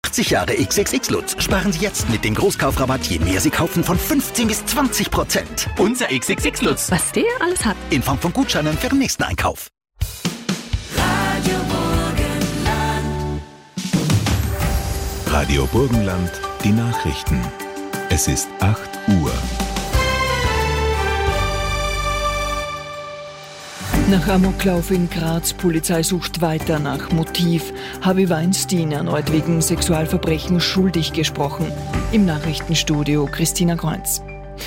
80 Jahre XXX Lutz. Sparen Sie jetzt mit dem Großkaufrabatt, je mehr Sie kaufen, von 15 bis 20%. Unser XXX Lutz. Was der alles hat. In Form von Gutscheinen für den nächsten Einkauf. Radio Burgenland, die Nachrichten. Es ist 8 Uhr. Nach Amoklauf in Graz, Polizei sucht weiter nach Motiv. Harvey Weinstein erneut wegen Sexualverbrechen schuldig gesprochen. Im Nachrichtenstudio Christina Kreuz.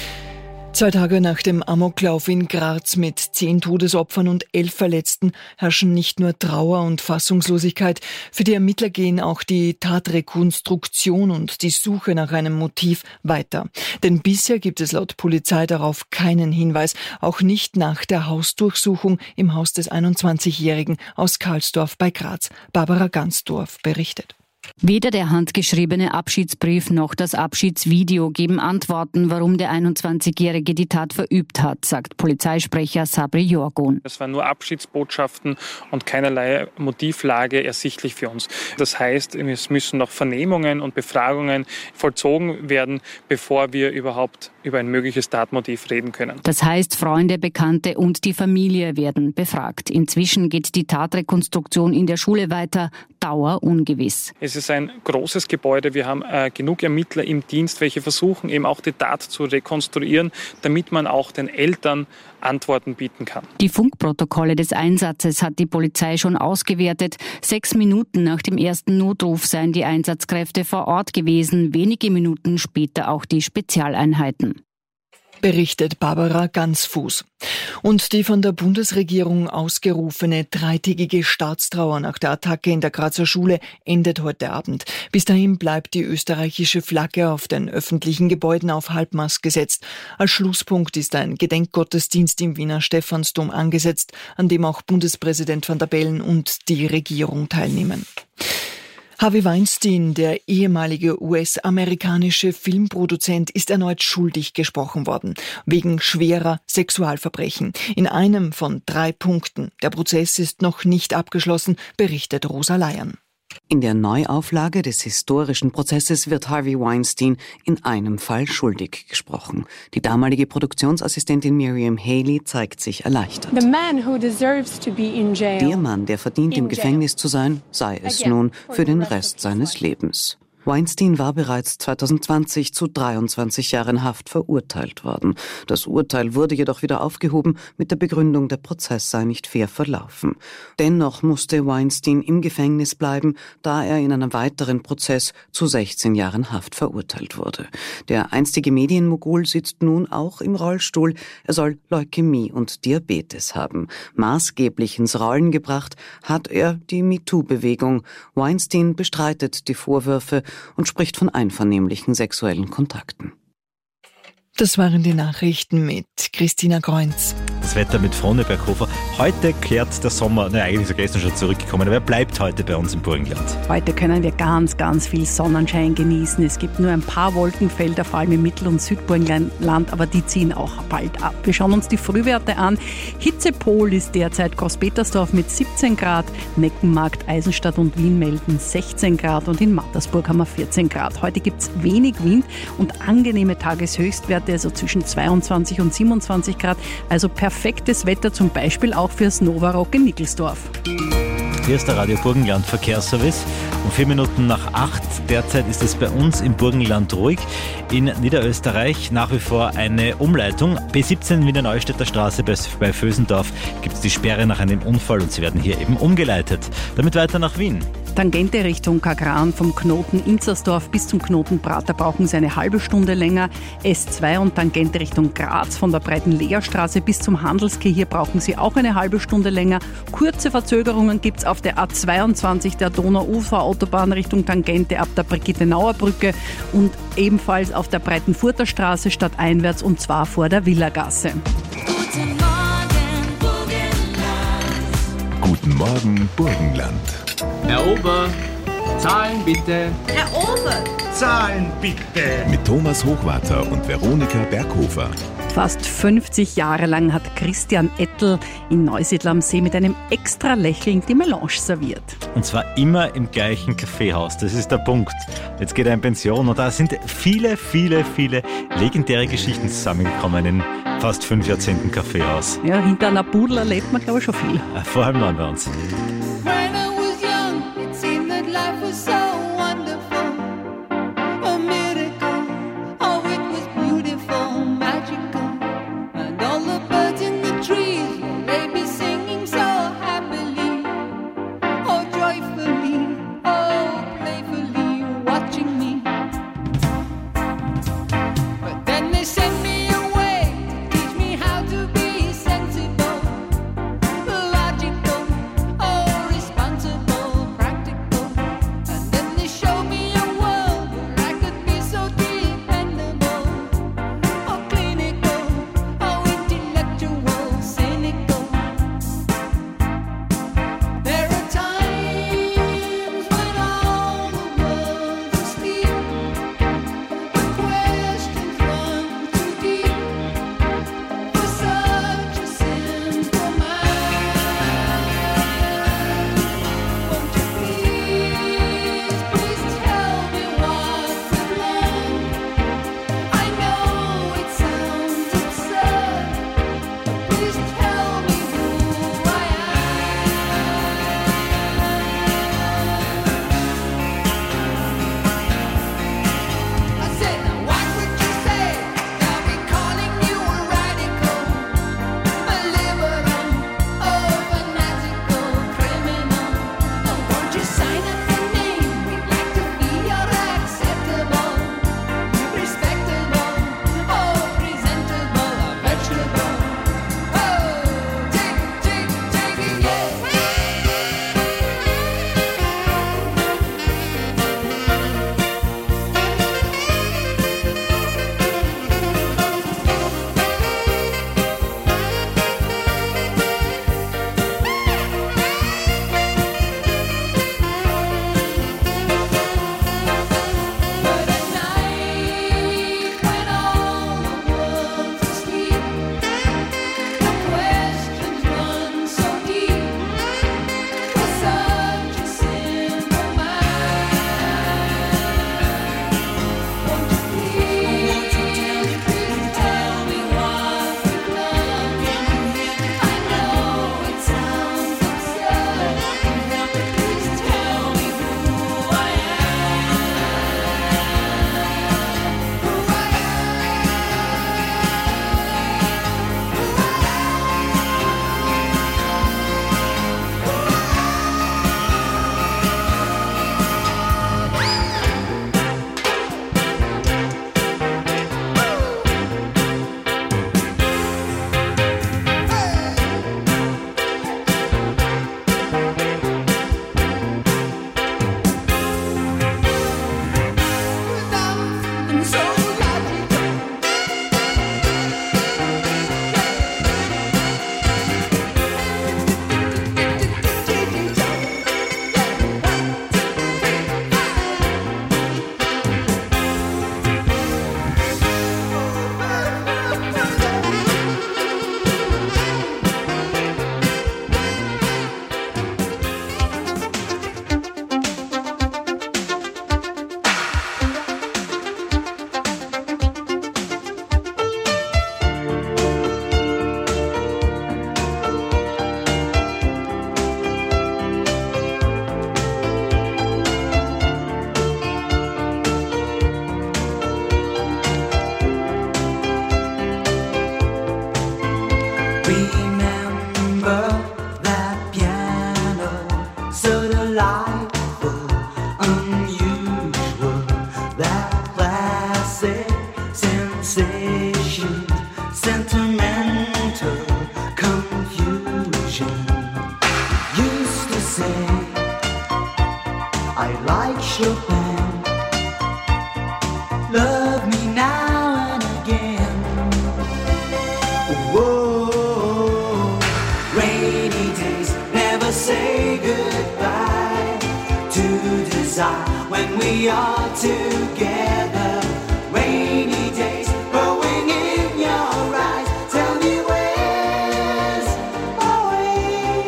2 Tage nach dem Amoklauf in Graz mit 10 Todesopfern und 11 Verletzten herrschen nicht nur Trauer und Fassungslosigkeit. Für die Ermittler gehen auch die Tatrekonstruktion und die Suche nach einem Motiv weiter. Denn bisher gibt es laut Polizei darauf keinen Hinweis, auch nicht nach der Hausdurchsuchung im Haus des 21-Jährigen aus Karlsdorf bei Graz. Barbara Gansdorf berichtet. Weder der handgeschriebene Abschiedsbrief noch das Abschiedsvideo geben Antworten, warum der 21-Jährige die Tat verübt hat, sagt Polizeisprecher Sabri Jorgun. Es waren nur Abschiedsbotschaften und keinerlei Motivlage ersichtlich für uns. Das heißt, es müssen noch Vernehmungen und Befragungen vollzogen werden, bevor wir überhaupt über ein mögliches Tatmotiv reden können. Das heißt, Freunde, Bekannte und die Familie werden befragt. Inzwischen geht die Tatrekonstruktion in der Schule weiter, Dauer ungewiss. Es ist ein großes Gebäude. Wir haben genug Ermittler im Dienst, welche versuchen eben auch die Tat zu rekonstruieren, damit man auch den Eltern Antworten bieten kann. Die Funkprotokolle des Einsatzes hat die Polizei schon ausgewertet. 6 Minuten nach dem ersten Notruf seien die Einsatzkräfte vor Ort gewesen, wenige Minuten später auch die Spezialeinheiten. Berichtet Barbara Gansfuß. Und die von der Bundesregierung ausgerufene 3-tägige Staatstrauer nach der Attacke in der Grazer Schule endet heute Abend. Bis dahin bleibt die österreichische Flagge auf den öffentlichen Gebäuden auf Halbmast gesetzt. Als Schlusspunkt ist ein Gedenkgottesdienst im Wiener Stephansdom angesetzt, an dem auch Bundespräsident Van der Bellen und die Regierung teilnehmen. Harvey Weinstein, der ehemalige US-amerikanische Filmproduzent, ist erneut schuldig gesprochen worden, wegen schwerer Sexualverbrechen. In einem von 3 Punkten. Der Prozess ist noch nicht abgeschlossen, berichtet Rosa Leyern. In der Neuauflage des historischen Prozesses wird Harvey Weinstein in einem Fall schuldig gesprochen. Die damalige Produktionsassistentin Miriam Haley zeigt sich erleichtert. Der Mann, der verdient, im Gefängnis zu sein, sei es nun für den Rest seines Lebens. Weinstein war bereits 2020 zu 23 Jahren Haft verurteilt worden. Das Urteil wurde jedoch wieder aufgehoben mit der Begründung, der Prozess sei nicht fair verlaufen. Dennoch musste Weinstein im Gefängnis bleiben, da er in einem weiteren Prozess zu 16 Jahren Haft verurteilt wurde. Der einstige Medienmogul sitzt nun auch im Rollstuhl. Er soll Leukämie und Diabetes haben. Maßgeblich ins Rollen gebracht hat er die MeToo-Bewegung. Weinstein bestreitet die Vorwürfe und spricht von einvernehmlichen sexuellen Kontakten. Das waren die Nachrichten mit Christina Kreuz. Das Wetter mit Froneberghofer. Heute kehrt der Sommer, eigentlich ist er gestern schon zurückgekommen, aber er bleibt heute bei uns im Burgenland. Heute können wir ganz, ganz viel Sonnenschein genießen. Es gibt nur ein paar Wolkenfelder, vor allem im Mittel- und Südburgenland, aber die ziehen auch bald ab. Wir schauen uns die Frühwerte an. Hitzepol ist derzeit Großpetersdorf mit 17 Grad, Neckenmarkt, Eisenstadt und Wien melden 16 Grad und in Mattersburg haben wir 14 Grad. Heute gibt es wenig Wind und angenehme Tageshöchstwerte, also zwischen 22 und 27 Grad, also perfektes Wetter zum Beispiel auch fürs Novarock in Nickelsdorf. Hier ist der Radio Burgenland Verkehrsservice. Um 4 Minuten nach 8 derzeit ist es bei uns im Burgenland ruhig. In Niederösterreich nach wie vor eine Umleitung. B17 Wiener Neustädter Straße bei Vösendorf gibt es die Sperre nach einem Unfall und sie werden hier eben umgeleitet. Damit weiter nach Wien. Tangente Richtung Kagran vom Knoten Inzersdorf bis zum Knoten Prater brauchen Sie eine halbe Stunde länger. S2 und Tangente Richtung Graz von der Breiten Leerstraße bis zum Handelskeh. Hier brauchen Sie auch eine halbe Stunde länger. Kurze Verzögerungen gibt es auf der A22 der Donau-Ufer-Autobahn Richtung Tangente ab der Brigittenauer Brücke und ebenfalls auf der Breitenfurter Straße stadteinwärts und zwar vor der Villagasse. Guten Morgen, Burgenland. Herr Ober, Zahlen bitte. Herr Ober, zahlen, bitte. Mit Thomas Hochwarter und Veronika Berghofer. Fast 50 Jahre lang hat Christian Ettel in Neusiedl am See mit einem extra Lächeln die Melange serviert. Und zwar immer im gleichen Kaffeehaus. Das ist der Punkt. Jetzt geht er in Pension und da sind viele legendäre Geschichten zusammengekommen in fast 5 Jahrzehnten Kaffeehaus. Ja, hinter einer Pudel erlebt man, glaube ich, schon viel. Vor allem neu bei uns. when we are together. Rainy days growing in your eyes. Tell me where's my way?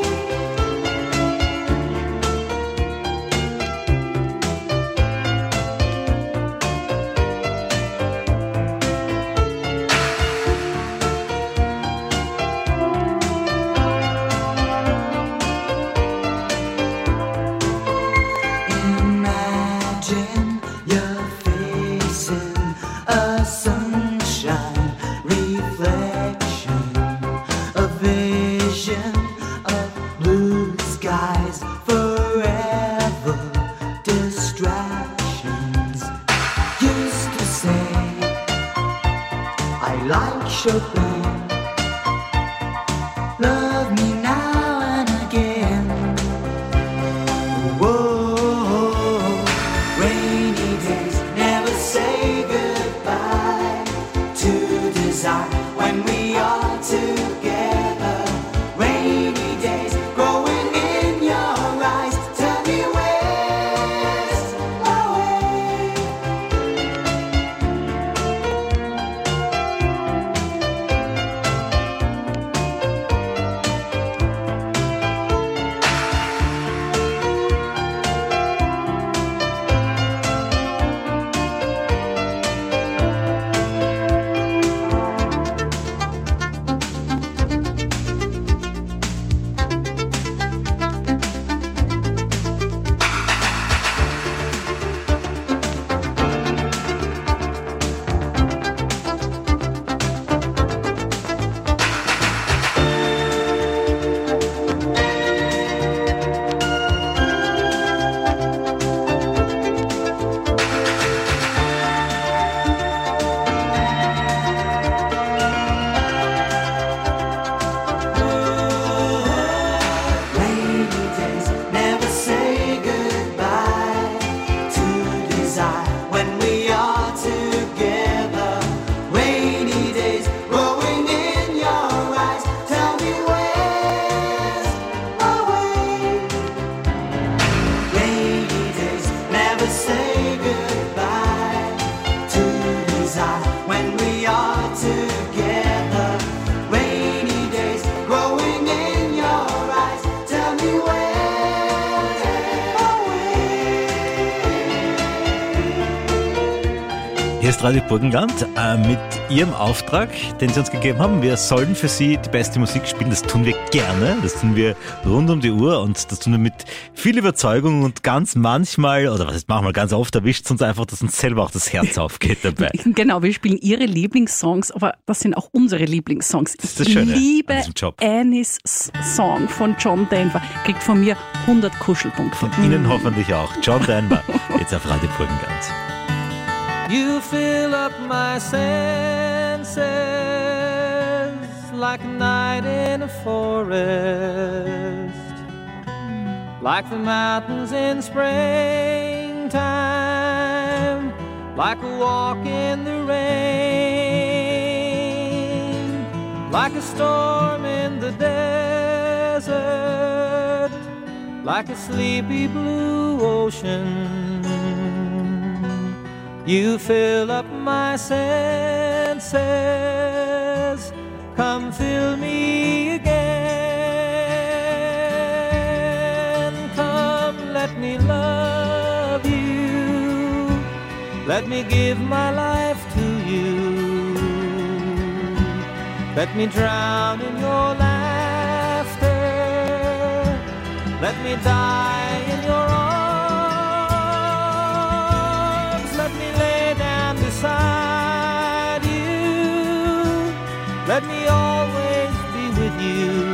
Imagine you're facing a sunshine reflection, a vision of blue skies, forever distractions. Used to say I like Chopin. Love me now and again. Whoa, rainy days never say goodbye to desire when we are together. Rainy days growing in your eyes. Tell me where's my way? Rainy days never say goodbye to desire when we are together. Rainy days growing in your eyes. Tell me where's my way? Rainy days never say goodbye to desire when we are together. Rainy days growing in your eyes. Tell me where's my way? Hier ist Radio Burgenland mit Ihrem Auftrag, den Sie uns gegeben haben. Wir sollen für Sie die beste Musik spielen. Das tun wir gerne. Das tun wir rund um die Uhr und das tun wir mit viel Überzeugung und ganz manchmal, oder was ist manchmal, ganz oft erwischt es uns einfach, dass uns selber auch das Herz aufgeht dabei. Genau, wir spielen Ihre Lieblingssongs, aber das sind auch unsere Lieblingssongs. Das ist das Schöne Ich liebe an diesem Job. Annies Song von John Denver. Kriegt von mir 100 Kuschelpunkte. Von Ihnen hoffentlich auch. John Denver, jetzt auf Radio Burgenland. You fill up my senses like a night in a forest, like the mountains in springtime, like a walk in the rain, like a storm in the desert, like a sleepy blue ocean. You fill up my senses, come fill me again. Come, let me love you, let me give my life to you. Let me drown in your laughter, let me die in your arms. Let me lay down beside you. Let me always be with you.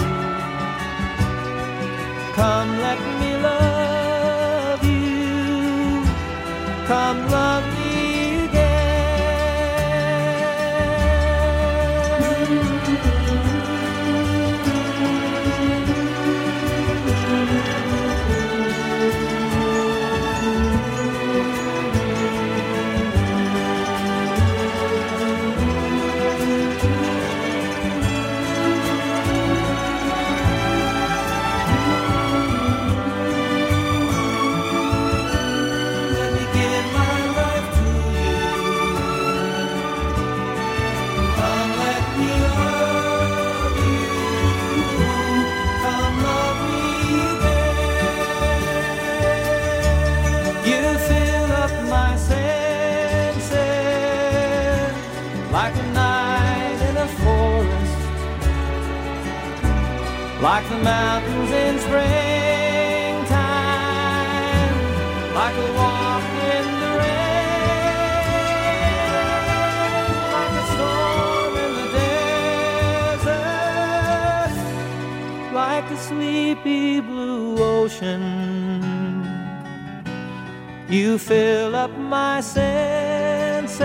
Come, let me love you. Come, love me like the mountains in springtime, like a walk in the rain, like a storm in the desert, like a sleepy blue ocean. You fill up my senses,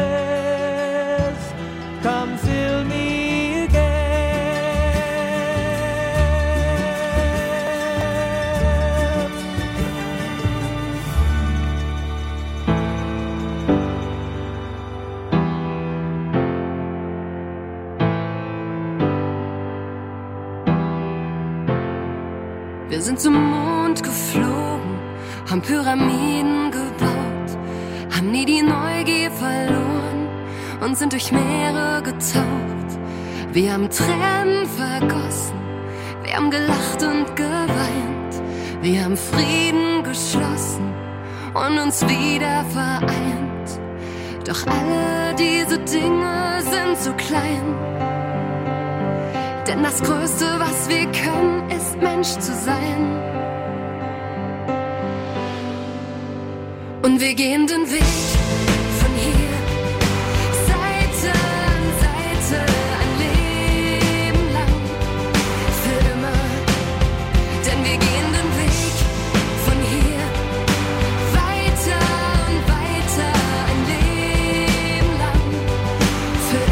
come fill me again. Wir sind zum Mond geflogen, haben Pyramiden gebaut, haben nie die Neugier verloren und sind durch Meere getaucht. Wir haben Tränen vergossen, wir haben gelacht und geweint, wir haben Frieden geschlossen und uns wieder vereint. Doch alle diese Dinge sind zu klein, denn das Größte, was wir können, ist Mensch zu sein. Und wir gehen den Weg von hier, Seite an Seite, ein Leben lang, für immer. Denn wir gehen den Weg von hier, weiter und weiter, ein Leben lang, für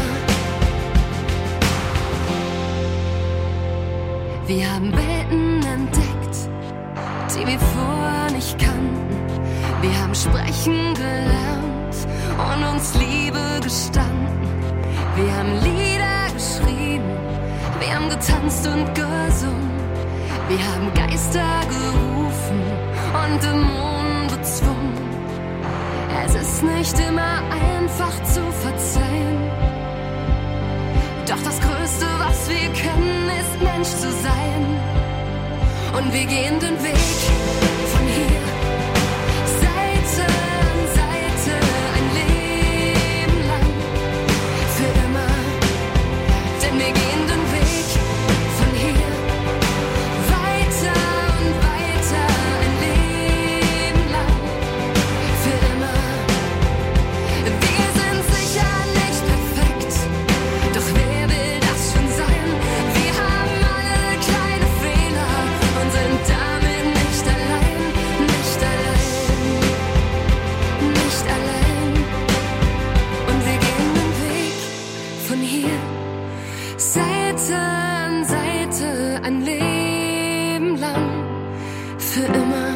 immer. Wir haben Welten entdeckt, die wir vorher nicht kannten. Wir haben sprechen gelernt und uns Liebe gestanden. Wir haben Lieder geschrieben, wir haben getanzt und gesungen. Wir haben Geister gerufen und Dämonen bezwungen. Es ist nicht immer einfach zu verzeihen. Doch das Größte, was wir können, ist Mensch zu sein. Und wir gehen den Weg von hier, Seite an Seite, ein Leben lang, für immer. Denn wir gehen den Weg von hier, weiter und weiter, ein Leben lang, für immer. Wir sind sicher nicht perfekt, doch wer will das schon sein? Wir haben alle kleine Fehler und sind damit nicht allein, nicht allein, nicht allein. Und wir gehen den Weg von hier, Seite an Seite, ein Leben lang, für immer.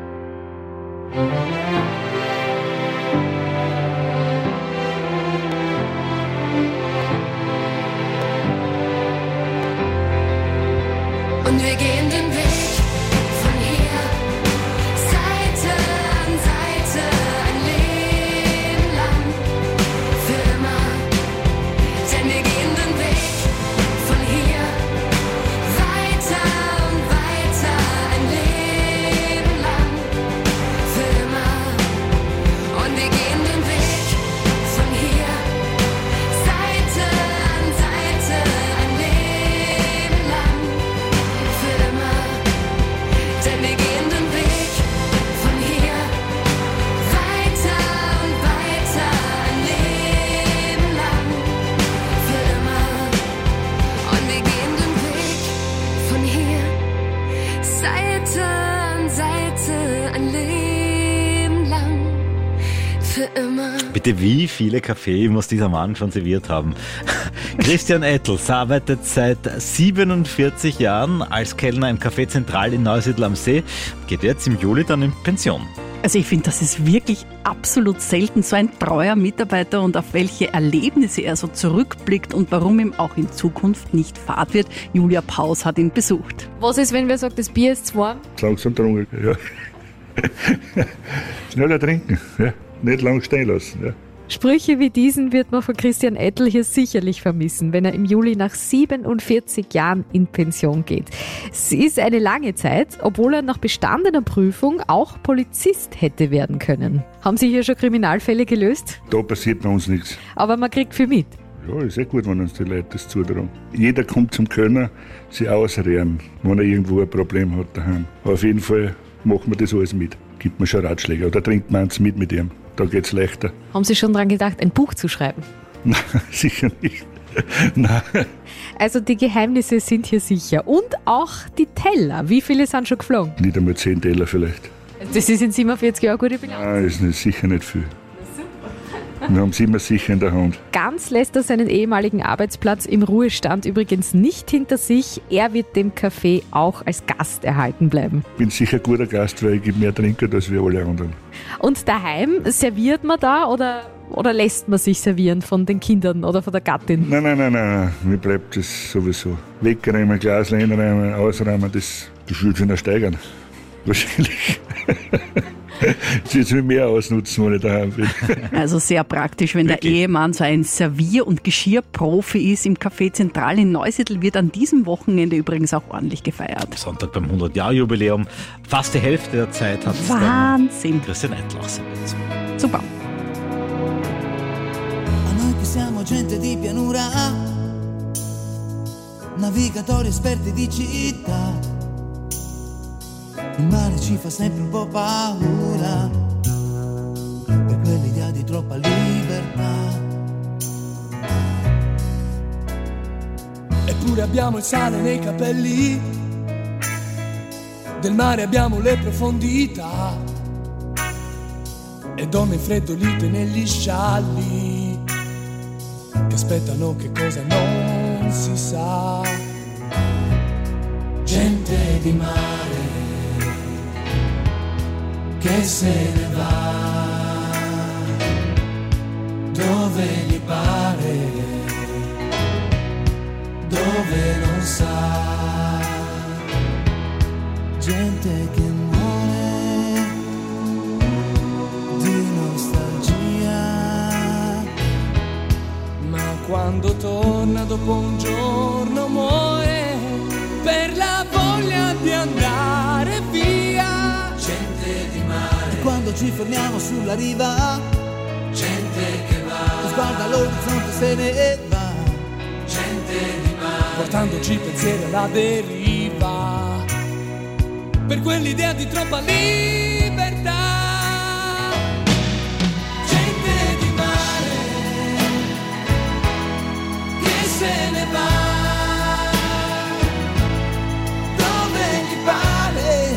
Und wir gehen den Weg von hier, Seite an Seite, ein Leben lang, für immer. Denn wir gehen den Weg von hier, weiter und weiter, ein Leben lang, für immer. Und wir gehen den Weg von hier, Seite an Seite, ein Leben lang, für immer. Denn wir gehen den Weg von hier, weiter und weiter, ein Leben lang, für immer. Und wir gehen den Weg von hier, Seite an Seite, ein Leben lang, für immer. Bitte, wie viele Kaffee muss dieser Mann schon serviert haben? Christian Ettels arbeitet seit 47 Jahren als Kellner im Café Zentral in Neusiedl am See, geht jetzt im Juli dann in Pension. Also ich finde, das ist wirklich absolut selten, so ein treuer Mitarbeiter, und auf welche Erlebnisse er so zurückblickt und warum ihm auch in Zukunft nicht fad wird. Julia Paus hat ihn besucht. Was ist, wenn wir sagen, das Bier ist zu warm? Langsam trunken, ja. Schneller trinken, ja. Nicht lang stehen lassen, ja. Sprüche wie diesen wird man von Christian Ettl hier sicherlich vermissen, wenn er im Juli nach 47 Jahren in Pension geht. Es ist eine lange Zeit, obwohl er nach bestandener Prüfung auch Polizist hätte werden können. Haben Sie hier schon Kriminalfälle gelöst? Da passiert bei uns nichts. Aber man kriegt viel mit. Ja, ist gut, wenn uns die Leute das zutrauen. Jeder kommt zum Können, sich ausreden, wenn er irgendwo ein Problem hat daheim. Auf jeden Fall machen wir das alles mit. Gibt mir schon Ratschläge oder trinkt man eins mit ihm. Da geht es leichter. Haben Sie schon daran gedacht, ein Buch zu schreiben? Nein, sicher nicht. Nein. Also die Geheimnisse sind hier sicher. Und auch die Teller. Wie viele sind schon geflogen? Nicht einmal 10 Teller vielleicht. Das ist in 47 Jahren gute Bilanz. Nein, ist nicht, sicher nicht viel. Wir haben es immer sicher in der Hand. Ganz lässt er seinen ehemaligen Arbeitsplatz im Ruhestand übrigens nicht hinter sich. Er wird dem Café auch als Gast erhalten bleiben. Ich bin sicher ein guter Gast, weil ich gebe mehr trinken als wir alle anderen. Und daheim, serviert man da oder lässt man sich servieren von den Kindern oder von der Gattin? Nein. Mir bleibt das sowieso. Wegräumen, Glas reinräumen, ausräumen, das fühlt sich noch steigern. Wahrscheinlich. Jetzt will mehr ausnutzen, wenn ich daheim bin. Also sehr praktisch, wenn der Ehemann so ein Servier- und Geschirrprofi ist. Im Café Zentral in Neusiedl wird an diesem Wochenende übrigens auch ordentlich gefeiert. Sonntag beim 100-Jahr-Jubiläum. Fast die Hälfte der Zeit hat es Wahnsinn. Christian Eittlach. Super. A noi che siamo gente di pianura, navigatori esperti di città. Il mare ci fa sempre un po' paura per quell'idea di troppa libertà. Eppure abbiamo il sale nei capelli, del mare abbiamo le profondità e donne freddolite negli scialli che aspettano che cosa non si sa. Gente di mare che se ne va dove gli pare, dove non sa. Gente che muore di nostalgia, ma quando torna dopo un giorno muore per la voglia di andare via. Quando ci fermiamo sulla riva, gente che va, sguarda l'orizzonte se ne va, gente di mare, portandoci pensieri alla deriva, per quell'idea di troppa libertà. Gente di mare che se ne va dove gli pare,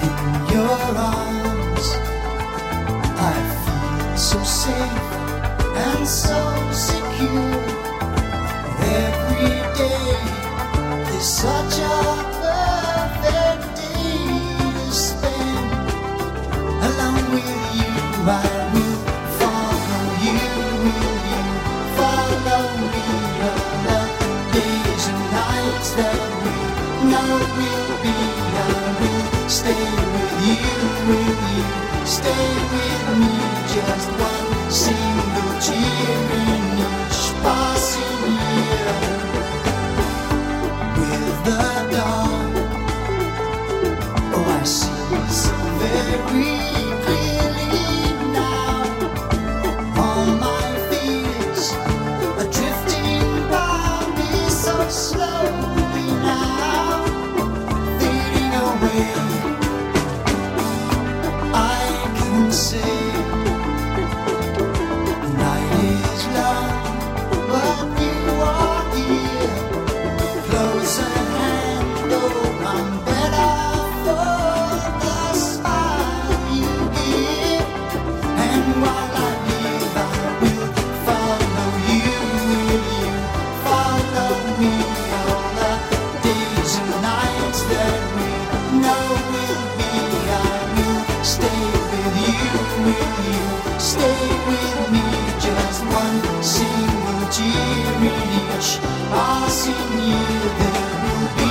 so safe and so secure. Every day is such a perfect day to spend along with you. I will follow you. Will you follow me? All the days and nights that we know will be. I will stay with you. Will you stay with me? Just one single cheer in each passing year. With the dawn, oh, I see so very clearly now. All my fears are drifting by me so slowly now, fading away. I can say the night is long, but you are here, close at hand. Oh, I'm better for the smile you give. And while I live, I will follow you. Will you follow me? All the days and nights that we know will be. I will stay with you. Will you stay with me? Just one single tear in each passing year there will be.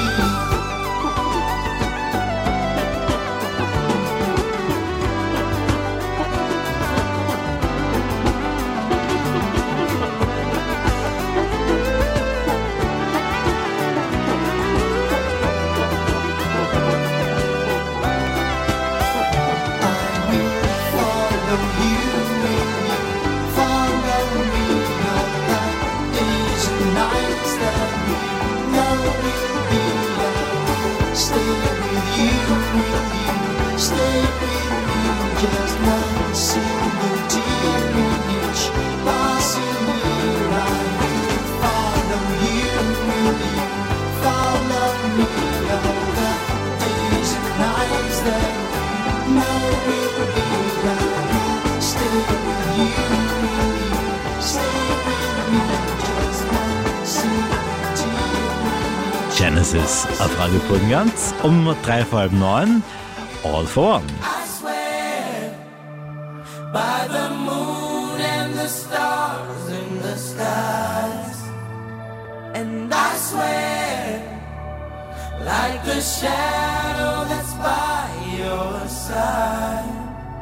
Follow you, will you follow me? All the days and nights that we know will be. I will stay with you. Will you stay with me? Just one single tear in each passing year. I will follow you. Will you follow me? All the days and nights that we know will be. I will stay with you. Will you stay with me? Just one single tear. Genesis auf Radio Burgenland um 8:45. All for One. I swear by the moon and the stars in the skies, and I swear like the shadow that's by your side.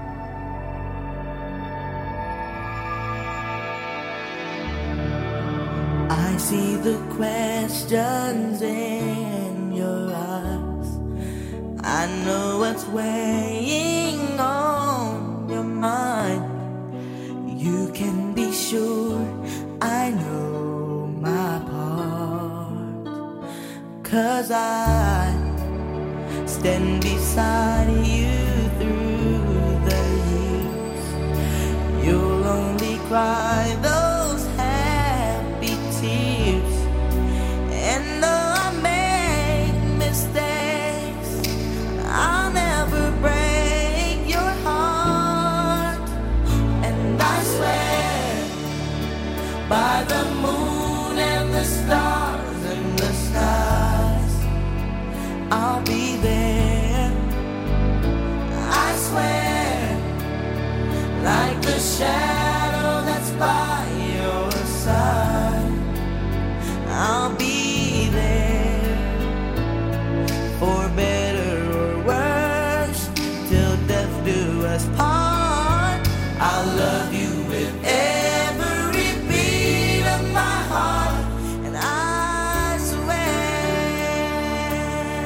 I see the questions in your eyes. I know what's weighing on your mind. You can be sure I know my part, 'cause I stand beside you through the years. You'll only cry those happy tears, and though I make mistakes, I'll never break your heart. And I swear by the moon and the stars in the skies, I'll be there. I swear like the shadow that's by your side, I'll be there for better or worse, till death do us part. I'll love you with every beat of my heart, and I swear.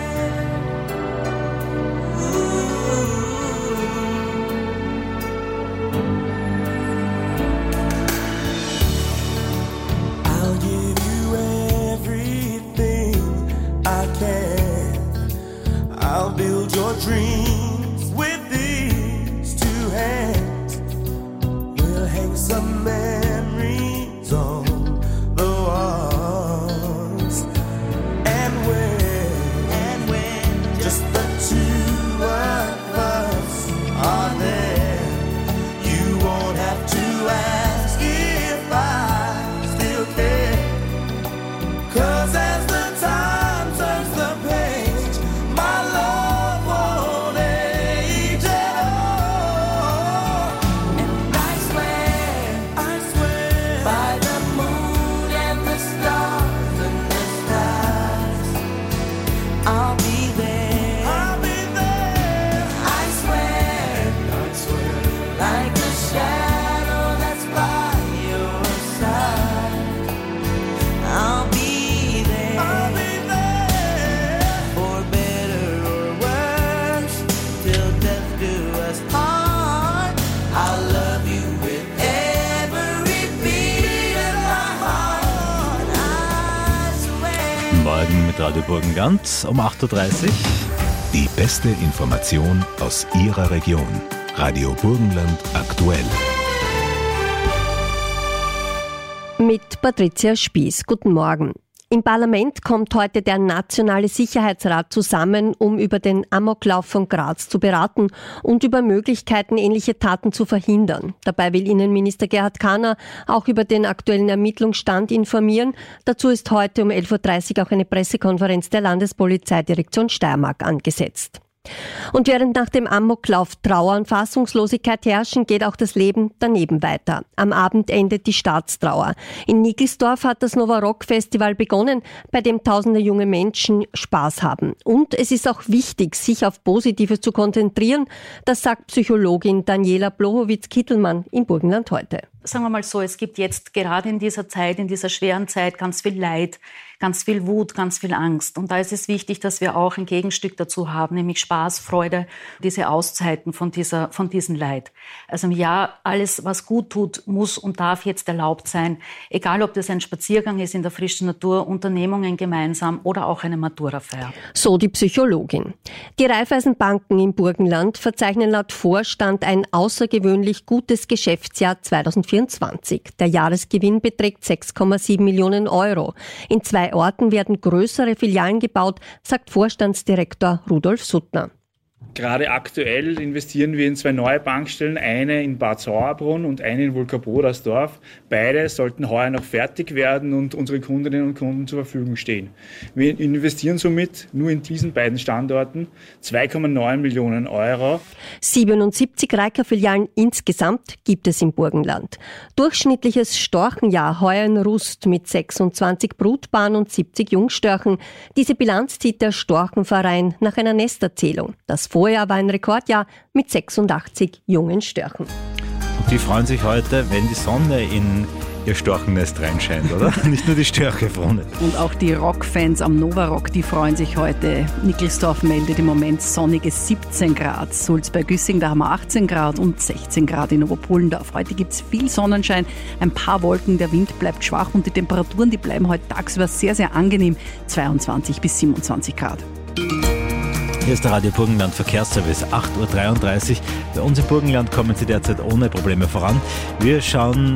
Ooh. I'll give you everything I can. I'll build your dreams with these two hands. We'll hang some Morgen mit Radio Burgenland um 8.30 Uhr. Die beste Information aus Ihrer Region. Radio Burgenland aktuell. Mit Patricia Spieß. Guten Morgen. Im Parlament kommt heute der Nationale Sicherheitsrat zusammen, um über den Amoklauf von Graz zu beraten und über Möglichkeiten, ähnliche Taten zu verhindern. Dabei will Innenminister Gerhard Kahner auch über den aktuellen Ermittlungsstand informieren. Dazu ist heute um 11.30 Uhr auch eine Pressekonferenz der Landespolizeidirektion Steiermark angesetzt. Und während nach dem Amoklauf Trauer und Fassungslosigkeit herrschen, geht auch das Leben daneben weiter. Am Abend endet die Staatstrauer. In Nickelsdorf hat das Nova Rock Festival begonnen, bei dem tausende junge Menschen Spaß haben. Und es ist auch wichtig, sich auf Positives zu konzentrieren. Das sagt Psychologin Daniela Blochowitz-Kittelmann im Burgenland heute. Sagen wir mal so, es gibt jetzt gerade in dieser Zeit, in dieser schweren Zeit ganz viel Leid, ganz viel Wut, ganz viel Angst. Und da ist es wichtig, dass wir auch ein Gegenstück dazu haben, nämlich Spaß, Freude, diese Auszeiten von diesem Leid. Also ja, alles, was gut tut, muss und darf jetzt erlaubt sein. Egal, ob das ein Spaziergang ist in der frischen Natur, Unternehmungen gemeinsam oder auch eine Maturafeier. So die Psychologin. Die Raiffeisenbanken im Burgenland verzeichnen laut Vorstand ein außergewöhnlich gutes Geschäftsjahr 2024. Der Jahresgewinn beträgt 6,7 Millionen Euro. In 2 Orten werden größere Filialen gebaut, sagt Vorstandsdirektor Rudolf Suttner. Gerade aktuell investieren wir in 2 neue Bankstellen, eine in Bad Sauerbrunn und eine in Vulkabodersdorf. Beide sollten heuer noch fertig werden und unseren Kundinnen und Kunden zur Verfügung stehen. Wir investieren somit nur in diesen beiden Standorten 2,9 Millionen Euro. 77 Reiker-Filialen insgesamt gibt es im Burgenland. Durchschnittliches Storchenjahr heuer in Rust mit 26 Brutpaaren und 70 Jungstörchen. Diese Bilanz zieht der Storchenverein nach einer Nesterzählung. Das Vorjahr war ein Rekordjahr mit 86 jungen Störchen. Und die freuen sich heute, wenn die Sonne in ihr Storchennest reinscheint, oder? Nicht nur die Störche vorne. Und auch die Rockfans am Nova Rock, die freuen sich heute. Nickelsdorf meldet im Moment sonnige 17 Grad. Sulzberg-Güssing, da haben wir 18 Grad und 16 Grad in Oberpullendorf. Heute gibt es viel Sonnenschein, ein paar Wolken, der Wind bleibt schwach und die Temperaturen, die bleiben heute tagsüber sehr, sehr angenehm. 22 bis 27 Grad. Hier ist der Radio Burgenland Verkehrsservice, 8.33 Uhr. Bei uns im Burgenland kommen Sie derzeit ohne Probleme voran. Wir schauen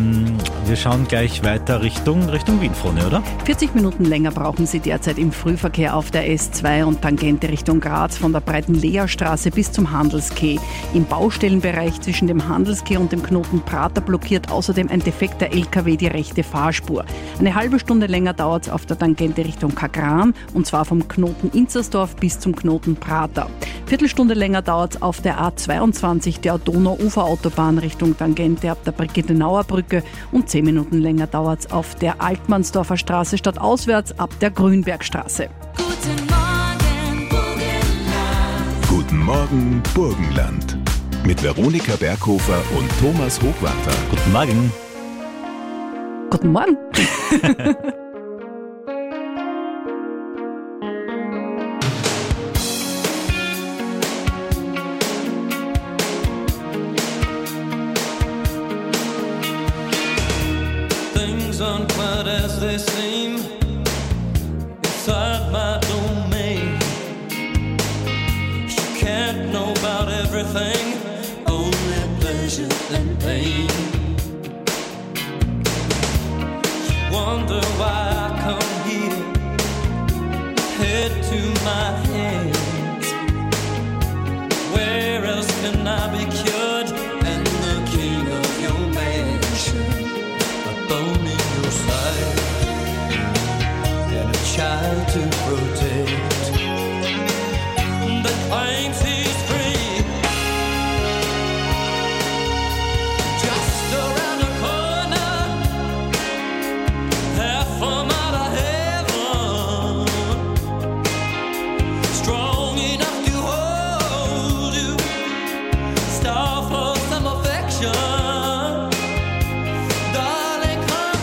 gleich weiter Richtung Wien, Froni, oder? 40 Minuten länger brauchen Sie derzeit im Frühverkehr auf der S2 und Tangente Richtung Graz von der breiten Leastraße bis zum Handelskeh. Im Baustellenbereich zwischen dem Handelskeh und dem Knoten Prater blockiert außerdem ein defekter LKW die rechte Fahrspur. Eine halbe Stunde länger dauert es auf der Tangente Richtung Kagran und zwar vom Knoten Inzersdorf bis zum Knoten Prater. Viertelstunde länger dauert es auf der A22 der Donau-Ufer-Autobahn Richtung Tangente ab der Brigittenauer Brücke und 10 Minuten länger dauert es auf der Altmannsdorfer Straße statt auswärts ab der Grünbergstraße. Guten Morgen, Burgenland. Mit Veronika Berghofer und Thomas Hochwarter. Guten Morgen. Guten Morgen. Aren't quite as they seem inside my domain. She can't know about everything, only pleasure and pain. She wonder why I come here, head to my hands. Where else can I be cured and the king of your mansion? A bone in your side and a child to protect that claims he's free. Just around the corner, half a mile of heaven, strong enough to hold you, star for some affection. Darling, come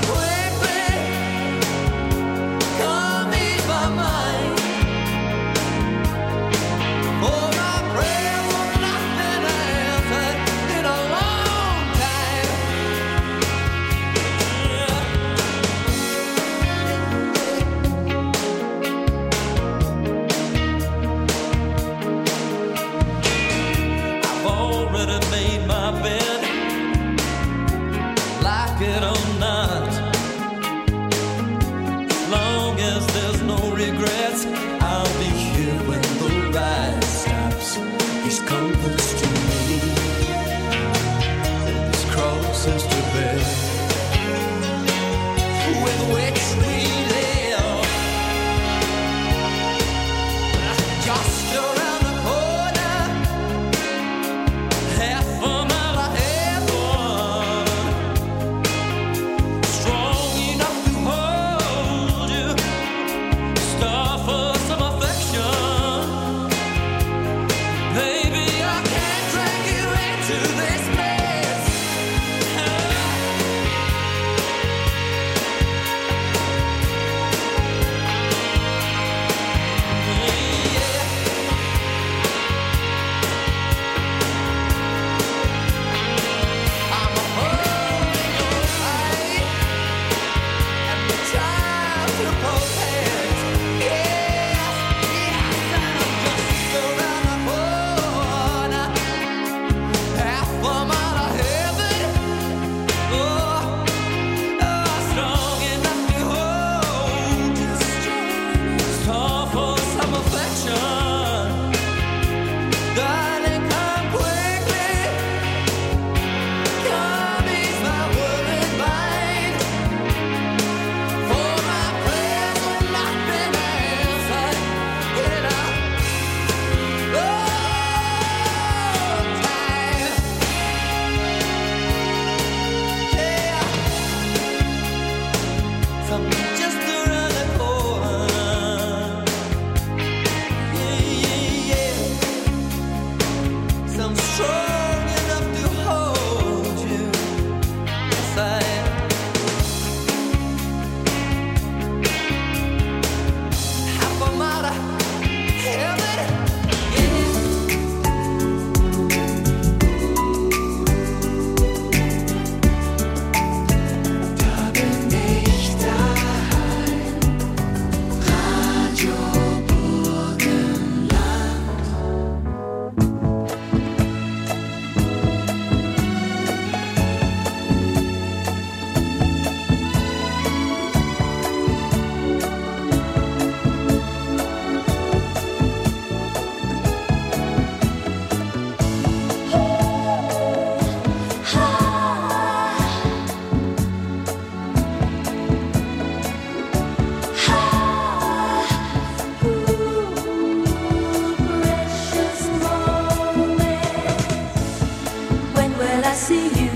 see you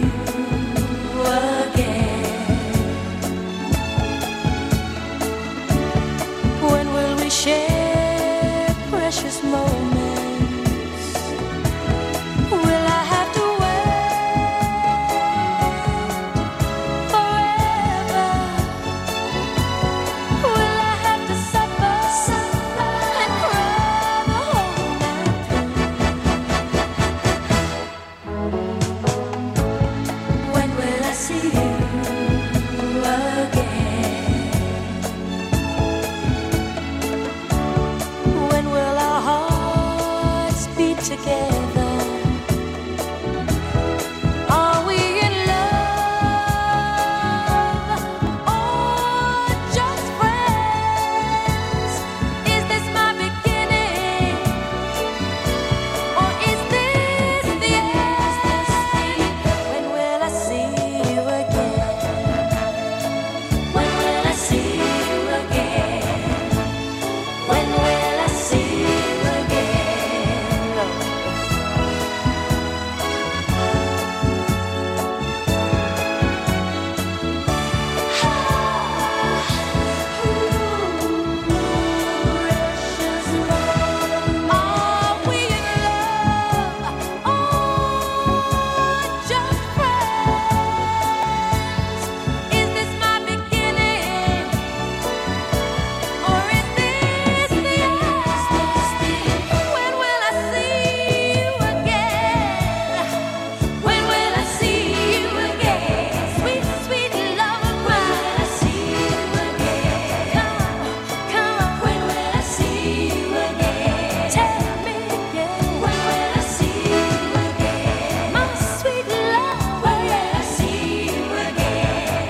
again? When will we share precious moments? Will I have to wait forever? Will I have to suffer and cry the whole night through? When will I see you again? When will our hearts beat together? Are we in love or just friends? Is this my beginning or is this the end? When will I see you again? When will I see you again? When will I see you again? Are we in love or just friends? Is this my beginning or is this the end? When will I see you again? When will I see you again? Sweet, sweet love of mine. I see you again. Come on. When will I see you again? Tell me again. When will I see you again? My sweet love. When will I see you again?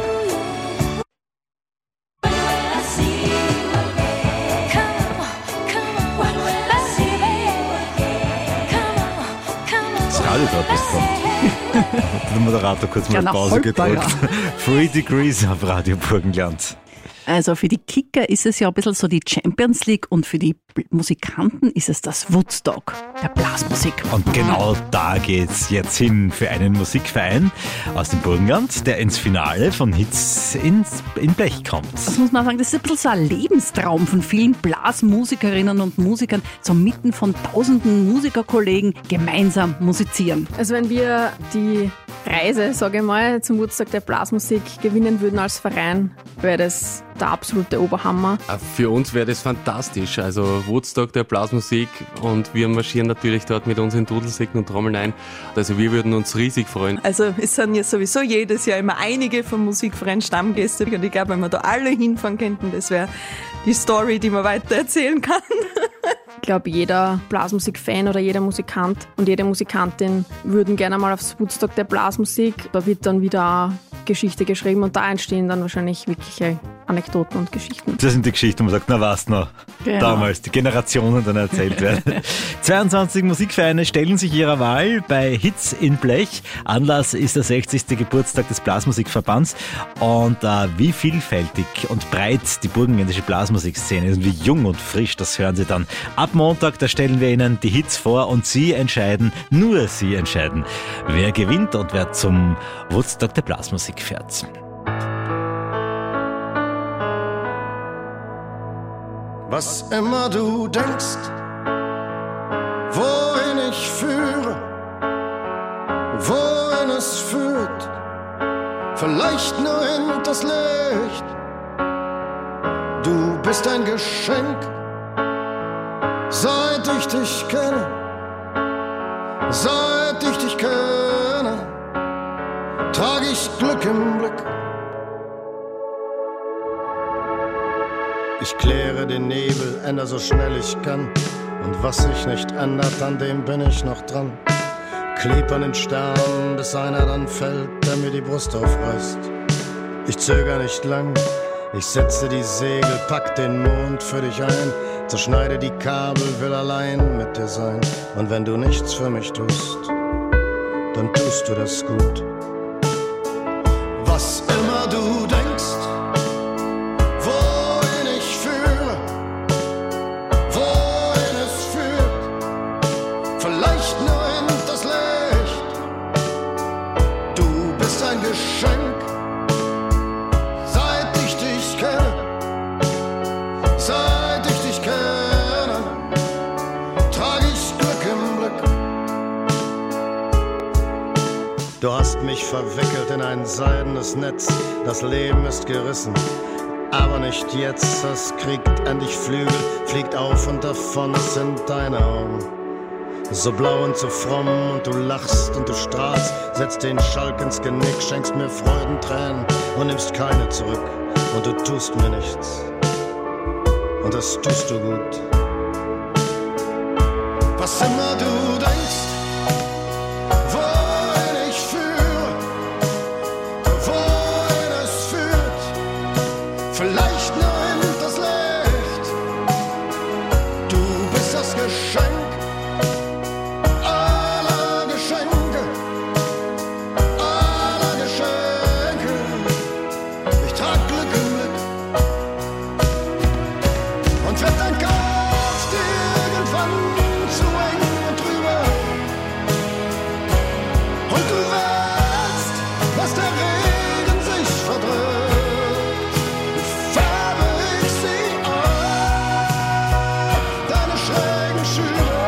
When will I see you again? Come on, come on. When will I see you again? Come on, come on. Das Radio dort ist kommt. Der Moderator kurz mal Kleiner Pause gedrückt. Holperer. 3 Degrees auf Radio Burgenland. Also für die Kicker ist es ja ein bisschen so die Champions League und für die Musikanten ist es das Woodstock der Blasmusik. Und genau da geht's jetzt hin für einen Musikverein aus dem Burgenland, der ins Finale von Hits in Blech kommt. Das muss man sagen, das ist ein bisschen so ein Lebenstraum von vielen Blasmusikerinnen und Musikern, so mitten von tausenden Musikerkollegen gemeinsam musizieren. Also wenn wir die Reise, sage ich mal, zum Woodstock der Blasmusik gewinnen würden als Verein, wäre das der absolute Oberhammer. Für uns wäre das fantastisch. Also Woodstock der Blasmusik und wir marschieren natürlich dort mit unseren Dudelsäcken und Trommeln ein. Also wir würden uns riesig freuen. Also es sind ja sowieso jedes Jahr immer einige vom Musikverein Stammgäste und ich glaube, wenn wir da alle hinfahren könnten, das wäre die Story, die man weiter erzählen kann. Ich glaube, jeder Blasmusik-Fan oder jeder Musikant und jede Musikantin würden gerne mal aufs Woodstock der Blasmusik. Da wird dann wieder Geschichte geschrieben und da entstehen dann wahrscheinlich wirkliche Anekdoten und Geschichten. Das sind die Geschichten, wo man sagt, na was noch, Genau. damals, die Generationen dann erzählt werden. 22 Musikvereine stellen sich ihrer Wahl bei Hits in Blech. Anlass ist der 60. Geburtstag des Blasmusikverbands. Und wie vielfältig und breit die burgenländische Blasmusikszene ist und wie jung und frisch, das hören Sie dann. Ab Montag, da stellen wir Ihnen die Hits vor und Sie entscheiden, nur Sie entscheiden, wer gewinnt und wer zum Woodstock der Blasmusik fährt. Was immer du denkst, wohin ich führe, wohin es führt, vielleicht nur hinters Licht. Du bist ein Geschenk, seit ich dich kenne, seit ich dich kenne, trag ich Glück im Blick. Ich kläre den Nebel, änder so schnell ich kann. Und was sich nicht ändert, an dem bin ich noch dran. Kleb an den Sternen, bis einer dann fällt, der mir die Brust aufreißt. Ich zöger nicht lang, ich setze die Segel, pack den Mond für dich ein. Zerschneide die Kabel, will allein mit dir sein. Und wenn du nichts für mich tust, dann tust du das gut. Was immer du denkst, ein Geschenk. Seit ich dich kenne, trage ich Glück im Blick. Du hast mich verwickelt in ein seidenes Netz, das Leben ist gerissen, aber nicht jetzt. Es kriegt endlich Flügel, fliegt auf und davon, es sind deine Augen. So blau und so fromm und du lachst und du strahlst, setzt den Schalk ins Genick, schenkst mir Freudentränen und nimmst keine zurück. Und du tust mir nichts, und das tust du gut. Was immer du denkst, wohin ich führe, wohin es führt, vielleicht nur in das Licht. Du bist das Geschenk aller Geschenke, aller Geschenke. Ich trag Glück im Blick und werd dein Kraft irgendwann zu eng und drüber. Und du weißt, was der Regen sich verdrückt. Färbe ich sie an, deine schrägen Schüler.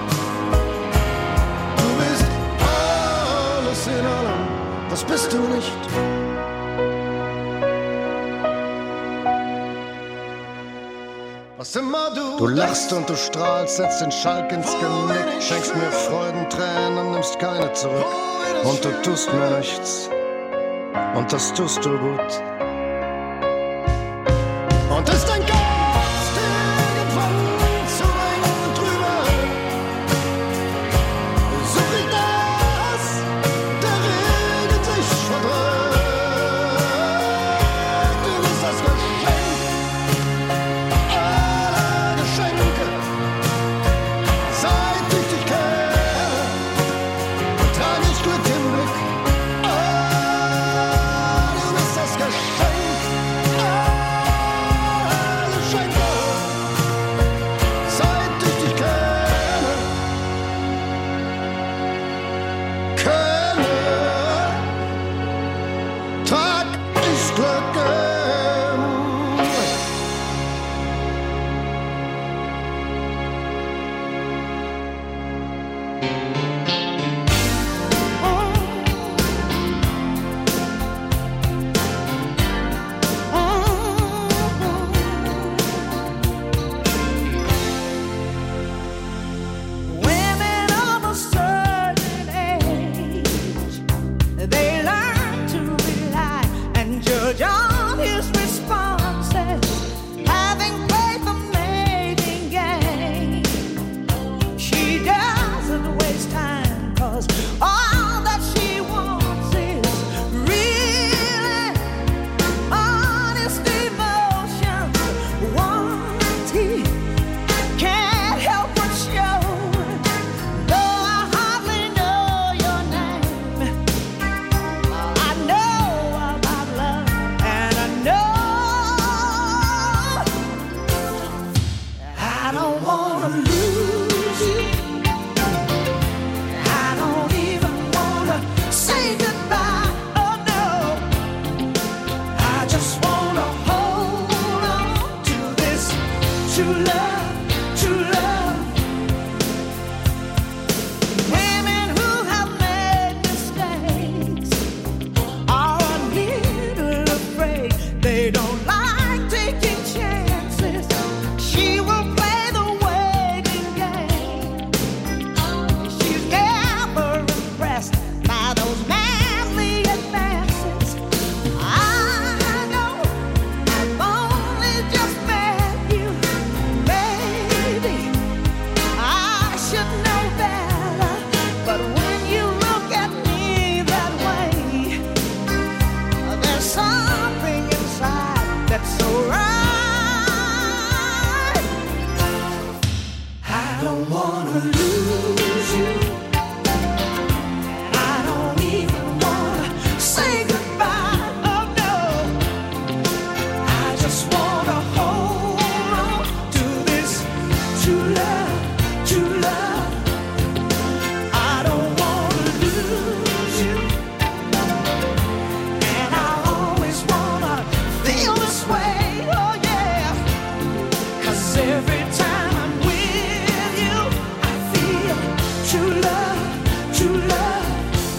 Du bist alles in allem, was bist du nicht? Was immer du lachst und du strahlst, setzt den Schalk ins Genick, schenkst mir Freudentränen und nimmst keine zurück. Und du tust mir nichts, und das tust du gut. Und ist dein Geist irgendwann zu eng und drüber, such ich das, der Regen sich verdrückt. Du bist das Geschenk aller Geschenke. Seit ich dich kenne, trage ich Glück im Blick. Du bist das Geschenk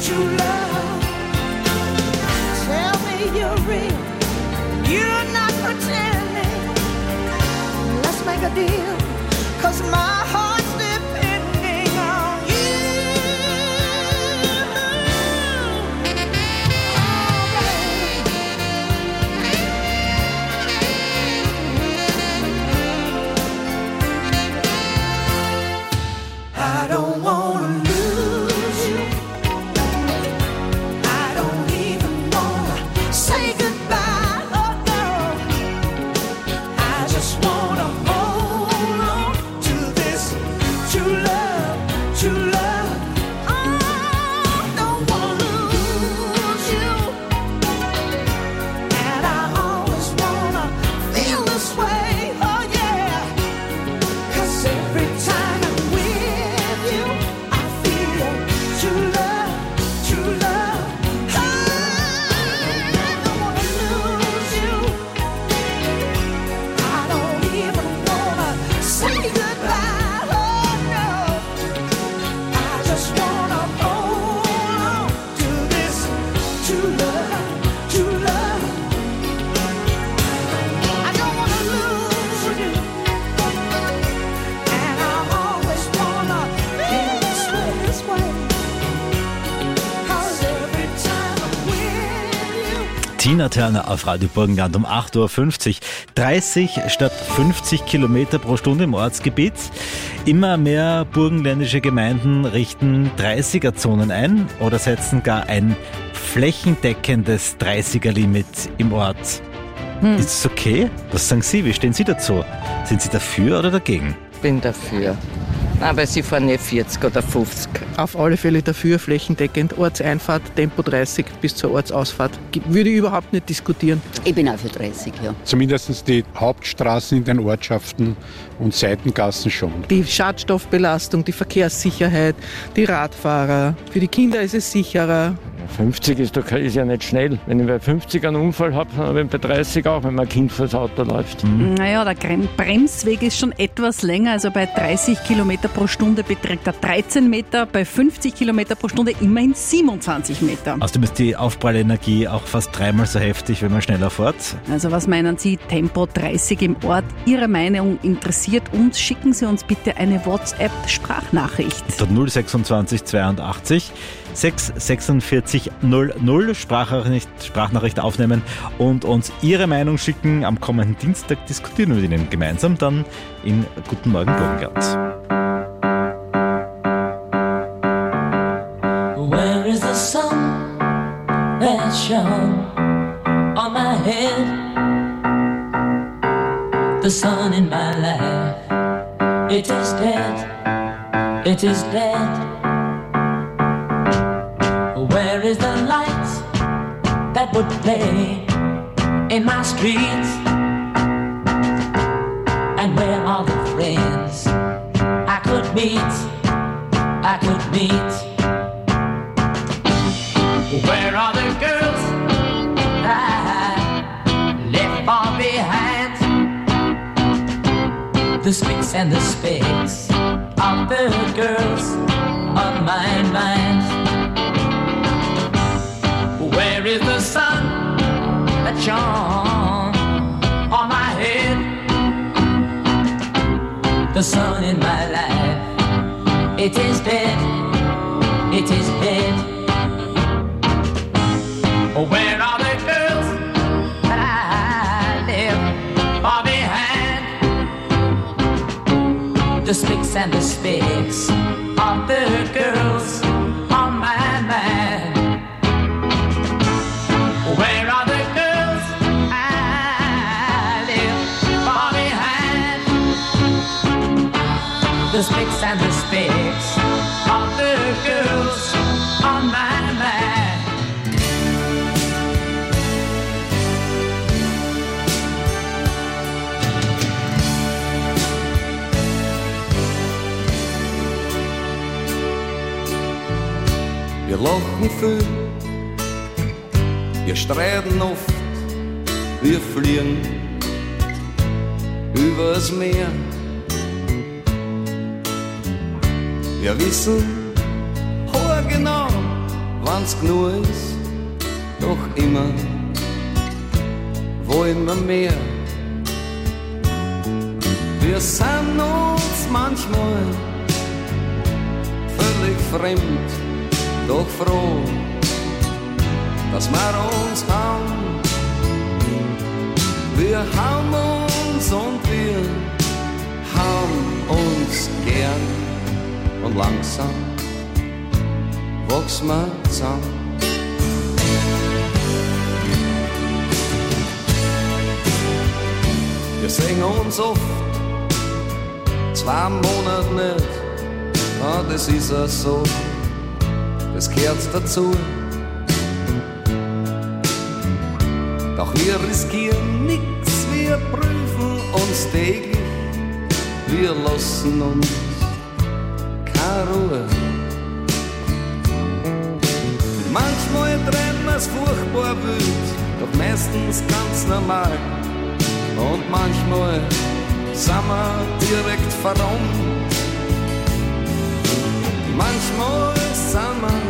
true love. Tell me you're real, you're not pretending. Let's make a deal, 'cause my heart's depending on you. I don't wanna lose you. I don't even wanna say goodbye. Oh no, I just wanna hold on to this true love, true love. Oh, don't wanna lose you, and I always wanna feel this way. Oh yeah, 'cause every time I'm with you, I feel true love, true love. I don't wanna lose you. I don't even wanna say goodbye. Oh no, I just wanna hold on to this true love, true love. I don't wanna lose you, and I always wanna feel this way. 'Cause every time I'm with you. Tina Turner auf Radio Burgenland um 8.50 Uhr. 30 statt 50 Kilometer pro Stunde im Ortsgebiet. Immer mehr burgenländische Gemeinden richten 30er-Zonen ein oder setzen gar ein flächendeckendes 30er-Limit im Ort. Ist es okay? Was sagen Sie? Wie stehen Sie dazu? Sind Sie dafür oder dagegen? Bin dafür. Aber sie fahren nicht 40 oder 50. Auf alle Fälle dafür, flächendeckend, Ortseinfahrt, Tempo 30 bis zur Ortsausfahrt. Würde ich überhaupt nicht diskutieren. Ich bin auch für 30, ja. Zumindest die Hauptstraßen in den Ortschaften und Seitengassen schon. Die Schadstoffbelastung, die Verkehrssicherheit, die Radfahrer. Für die Kinder ist es sicherer. 50 ist ja nicht schnell. Wenn ich bei 50 einen Unfall habe, dann habe ich bei 30 auch, wenn mein Kind vors Auto läuft. Naja, der Bremsweg ist schon etwas länger. Also bei 30 Kilometer pro Stunde beträgt er 13 Meter, bei 50 Kilometer pro Stunde immerhin 27 Meter. Außerdem ist die Aufprallenergie auch fast dreimal so heftig, wenn man schneller fährt. Also was meinen Sie, Tempo 30 im Ort? Ihre Meinung interessiert uns. Schicken Sie uns bitte eine WhatsApp-Sprachnachricht. Der 026 82 646 00 Sprachnachricht aufnehmen und uns Ihre Meinung schicken. Am kommenden Dienstag diskutieren wir mit Ihnen gemeinsam dann in Guten Morgen Burgenland. Where is the sun that shone on my head? The sun in my life, it is dead, it is dead. Where is the light that would play in my streets? And where are the friends I could meet, I could meet? Where are the girls I left far behind? The spicks and the specks of the girls on my mind. Where is the sun that shone on my head? The sun in my life, it is dead, it is dead. Where are the girls that I left far behind? The spicks and the specks of the girls on my mind. Where are the girls I left far behind? The spicks and the specks of the girls on my mind. Wir lachen viel, wir streiten oft, wir fliegen übers Meer. Wir wissen genau, wenn's genug ist, doch immer wollen wir mehr. Wir sind uns manchmal völlig fremd, doch froh, dass wir uns haben. Wir haben uns und wir haben uns gern und langsam wachsen wir zusammen. Wir sehen uns oft 2 Monate nicht, ja, das ist ja so, das gehört dazu. Doch wir riskieren nix, wir prüfen uns täglich, wir lassen uns keine Ruhe. Manchmal drehen wir's furchtbar wild, doch meistens ganz normal. Und manchmal sind wir direkt verrannt. Manchmal sind wir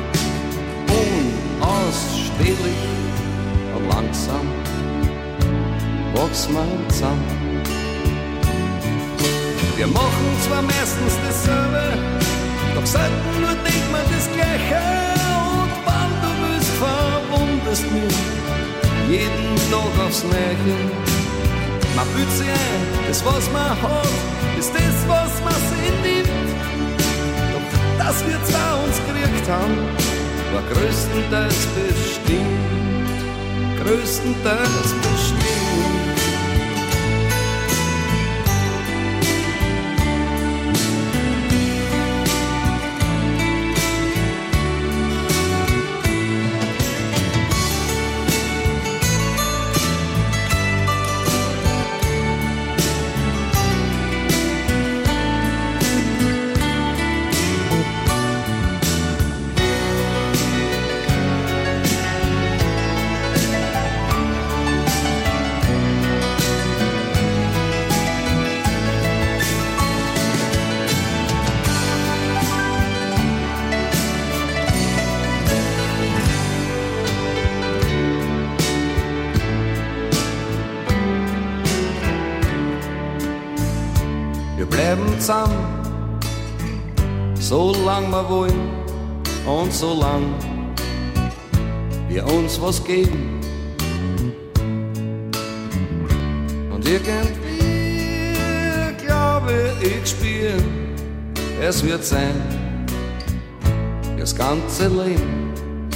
unausstehlich und langsam wachsen wir zusammen. Wir machen zwar meistens dasselbe, doch selten nur denkt man das Gleiche. Und wann du willst, verwunderst mich jeden Tag aufs Neue. Man fühlt sich ein, das was man hat, ist das was man sich nimmt. Doch dass wir zwei uns gekriegt haben, war größtenteils bestimmt. Größtenteils bestimmt. Zusammen, so lang wir wollen und so lang wir uns was geben. Und irgendwie glaube ich spür, es wird sein, das ganze Leben.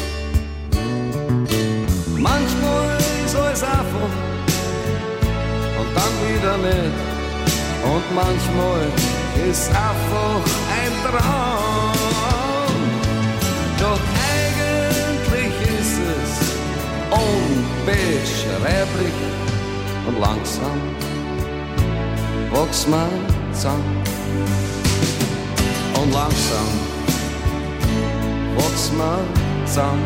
Manchmal ist alles einfach und dann wieder nicht. Und manchmal ist einfach ein Traum. Doch eigentlich ist es unbeschreiblich und langsam wachsen wir zusammen. Und langsam wachsen wir zusammen.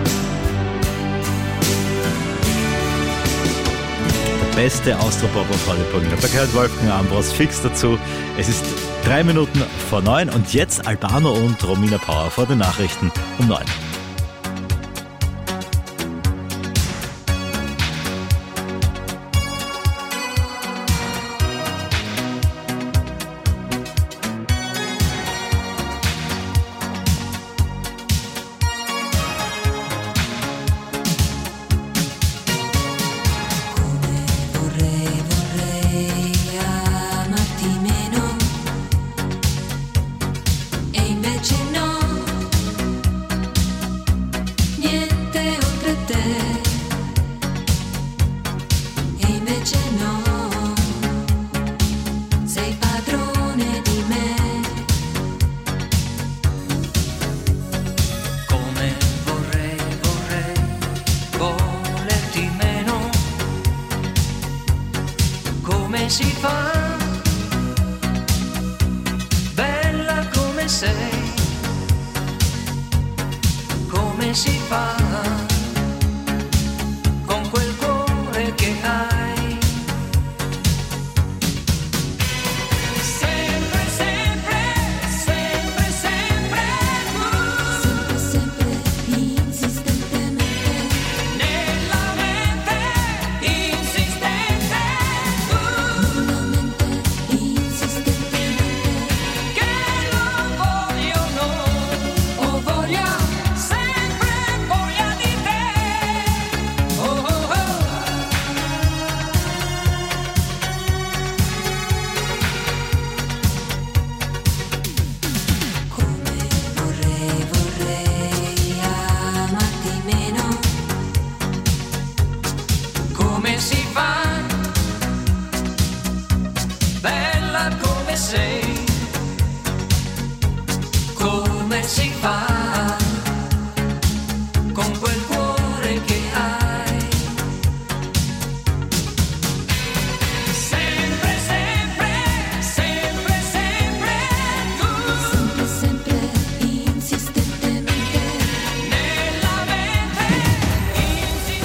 Beste Austropop auf Radio Burgenland. Da gehört Wolfgang Ambros fix dazu. Es ist 3 Minuten vor 9 und jetzt Albano und Romina Power vor den Nachrichten um 9.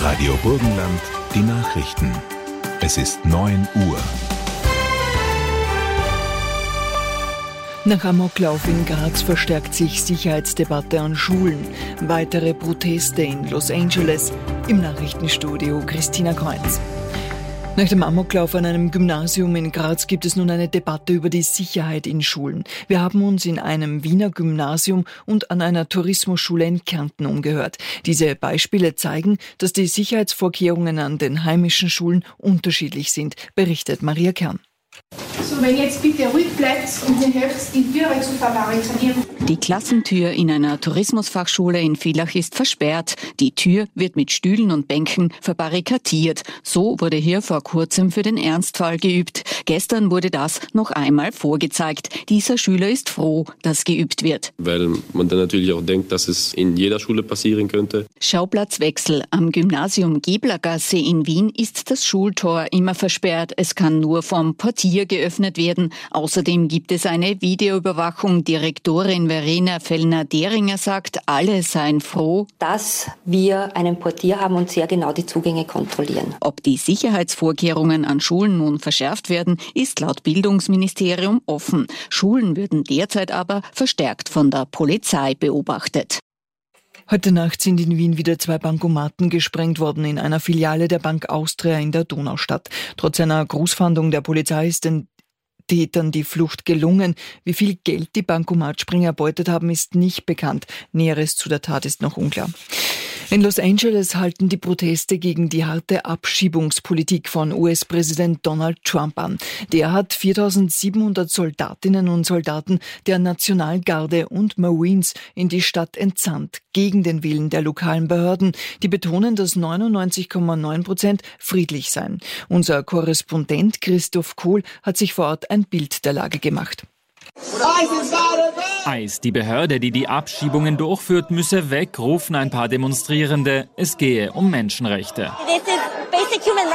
Radio Burgenland, die Nachrichten. Es ist 9 Uhr. Nach Amoklauf in Graz verstärkt sich Sicherheitsdebatte an Schulen. Weitere Proteste in Los Angeles. Im Nachrichtenstudio Christina Kreuz. Nach dem Amoklauf an einem Gymnasium in Graz gibt es nun eine Debatte über die Sicherheit in Schulen. Wir haben uns in einem Wiener Gymnasium und an einer Tourismusschule in Kärnten umgehört. Diese Beispiele zeigen, dass die Sicherheitsvorkehrungen an den heimischen Schulen unterschiedlich sind, berichtet Maria Kern. So, wenn ihr jetzt bitte ruhig bleibt und mir helft, die Türe zu verbarrikadieren. Die Klassentür in einer Tourismusfachschule in Villach ist versperrt. Die Tür wird mit Stühlen und Bänken verbarrikadiert. So wurde hier vor kurzem für den Ernstfall geübt. Gestern wurde das noch einmal vorgezeigt. Dieser Schüler ist froh, dass geübt wird. Weil man dann natürlich auch denkt, dass es in jeder Schule passieren könnte. Schauplatzwechsel. Am Gymnasium Geblergasse in Wien ist das Schultor immer versperrt. Es kann nur vom Portier geöffnet werden. Außerdem gibt es eine Videoüberwachung. Direktorin Verena Fellner-Deringer sagt, alle seien froh, dass wir einen Portier haben und sehr genau die Zugänge kontrollieren. Ob die Sicherheitsvorkehrungen an Schulen nun verschärft werden, ist laut Bildungsministerium offen. Schulen würden derzeit aber verstärkt von der Polizei beobachtet. Heute Nacht sind in Wien wieder 2 Bankomaten gesprengt worden in einer Filiale der Bank Austria in der Donaustadt. Trotz einer Großfahndung der Polizei ist den Tätern die Flucht gelungen. Wie viel Geld die Bankomatspringer erbeutet haben, ist nicht bekannt. Näheres zu der Tat ist noch unklar. In Los Angeles halten die Proteste gegen die harte Abschiebungspolitik von US-Präsident Donald Trump an. Der hat 4.700 Soldatinnen und Soldaten der Nationalgarde und Marines in die Stadt entsandt, gegen den Willen der lokalen Behörden. Die betonen, dass 99,9% friedlich seien. Unser Korrespondent Christoph Kohl hat sich vor Ort ein Bild der Lage gemacht. ICE, die Behörde, die die Abschiebungen durchführt, müsse weg, rufen ein paar Demonstrierende. Es gehe um Menschenrechte.